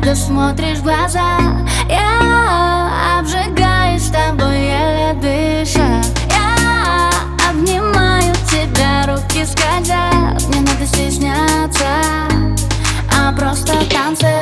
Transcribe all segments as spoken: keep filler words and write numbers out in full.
когда смотришь в глаза. Я обжигаюсь с тобой, еле дыша. Я обнимаю тебя, руки скользят. Не надо стесняться, а просто танцевать.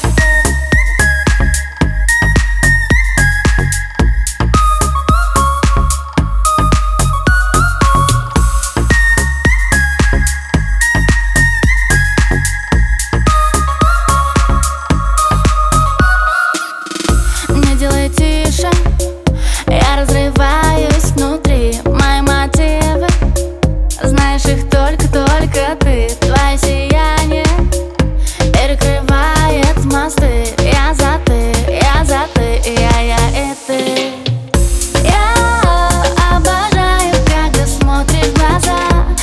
Делай тише, я разрываюсь внутри. Мои мотивы, знаешь их только-только ты. Твое сияние перекрывает мосты. Я за ты, я за ты, я, я и ты. Я обожаю, когда смотришь в глаза.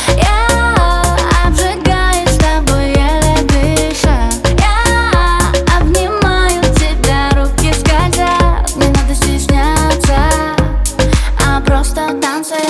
Я обжигаюсь с тобой, еле дыша. Я обнимаю тебя, руки скользят. Не надо стесняться, а просто танцевать.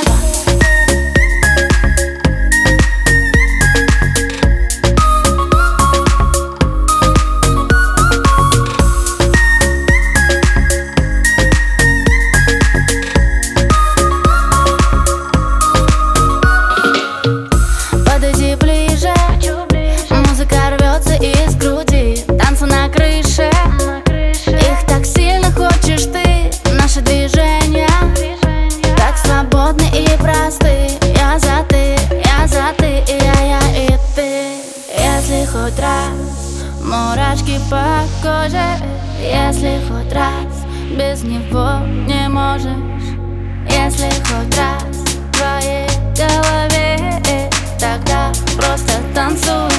Подойди ближе, музыка рвется из груди. Танцы на крыше, их так сильно хочешь ты. Наши движения так свободны и просты. Я за ты, я за ты, и я, я и ты. Если хоть раз мурашки по коже, если хоть раз без него не можешь, если хоть раз в твоей голове, тогда просто танцуй.